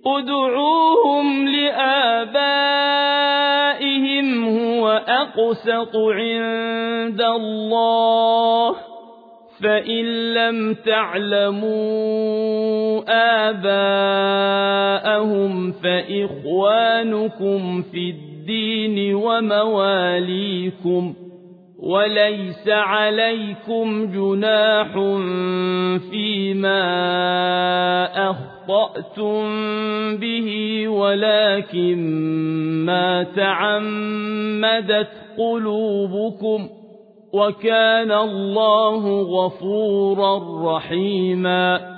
ادعوهم لآبائهم هو أقسط عند الله فإن لم تعلموا آباءهم فإخوانكم في الدين ومواليكم وليس عليكم جناح فيما أخطأتم به ولكن ما تعمدت قلوبكم وكان الله غفورا رحيما